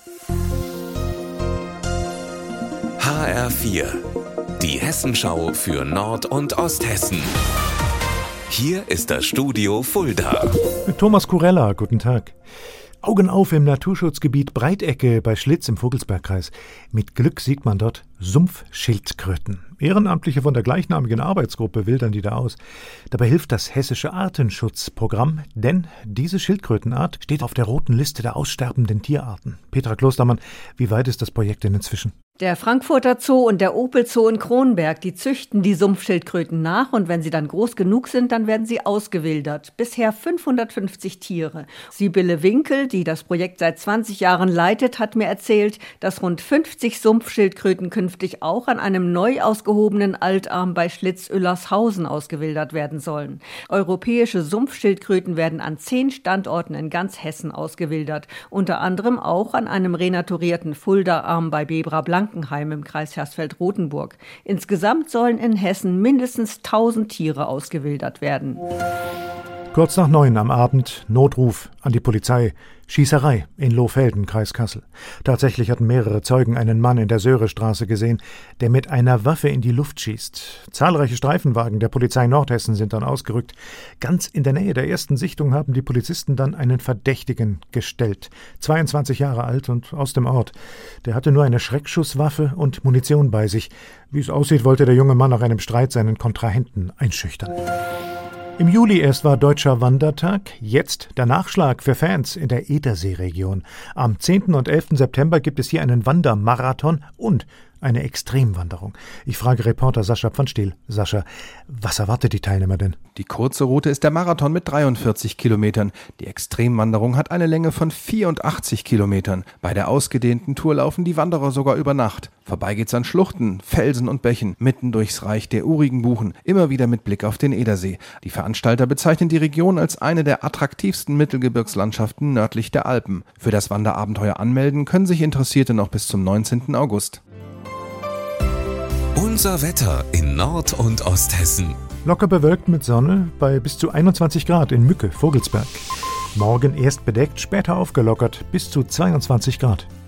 HR4, die Hessenschau für Nord- und Osthessen. Hier ist das Studio Fulda. Mit Thomas Kurella, guten Tag. Augen auf im Naturschutzgebiet Breitecke bei Schlitz im Vogelsbergkreis. Mit Glück sieht man dort Sumpfschildkröten. Ehrenamtliche von der gleichnamigen Arbeitsgruppe wildern die da aus. Dabei hilft das Hessische Artenschutzprogramm, denn diese Schildkrötenart steht auf der roten Liste der aussterbenden Tierarten. Petra Klostermann, wie weit ist das Projekt denn inzwischen? Der Frankfurter Zoo und der Opel Zoo in Kronberg, die züchten die Sumpfschildkröten nach und wenn sie dann groß genug sind, dann werden sie ausgewildert. Bisher 550 Tiere. Sibylle Winkel, die das Projekt seit 20 Jahren leitet, hat mir erzählt, dass rund 50 Sumpfschildkröten künftig auch an einem neu ausgehobenen Altarm bei Schlitz-Oellershausen ausgewildert werden sollen. Europäische Sumpfschildkröten werden an 10 Standorten in ganz Hessen ausgewildert, unter anderem auch an einem renaturierten Fulda-Arm bei Bebra-Blankenheim im Kreis Hersfeld-Rotenburg. Insgesamt sollen in Hessen mindestens 1000 Tiere ausgewildert werden. Kurz nach 9 am Abend Notruf an die Polizei. Schießerei in Lohfelden, Kreis Kassel. Tatsächlich hatten mehrere Zeugen einen Mann in der Söhrestraße gesehen, der mit einer Waffe in die Luft schießt. Zahlreiche Streifenwagen der Polizei Nordhessen sind dann ausgerückt. Ganz in der Nähe der ersten Sichtung haben die Polizisten dann einen Verdächtigen gestellt. 22 Jahre alt und aus dem Ort. Der hatte nur eine Schreckschusswaffe und Munition bei sich. Wie es aussieht, wollte der junge Mann nach einem Streit seinen Kontrahenten einschüchtern. Im Juli erst war Deutscher Wandertag, jetzt der Nachschlag für Fans in der Edersee-Region. Am 10. und 11. September gibt es hier einen Wandermarathon und eine Extremwanderung. Ich frage Reporter Sascha Pfannstiel. Sascha, was erwartet die Teilnehmer denn? Die kurze Route ist der Marathon mit 43 Kilometern. Die Extremwanderung hat eine Länge von 84 Kilometern. Bei der ausgedehnten Tour laufen die Wanderer sogar über Nacht. Vorbei geht's an Schluchten, Felsen und Bächen, mitten durchs Reich der urigen Buchen, immer wieder mit Blick auf den Edersee. Die Veranstalter bezeichnen die Region als eine der attraktivsten Mittelgebirgslandschaften nördlich der Alpen. Für das Wanderabenteuer anmelden können sich Interessierte noch bis zum 19. August. Unser Wetter in Nord- und Osthessen. Locker bewölkt mit Sonne bei bis zu 21 Grad in Mücke, Vogelsberg. Morgen erst bedeckt, später aufgelockert bis zu 22 Grad.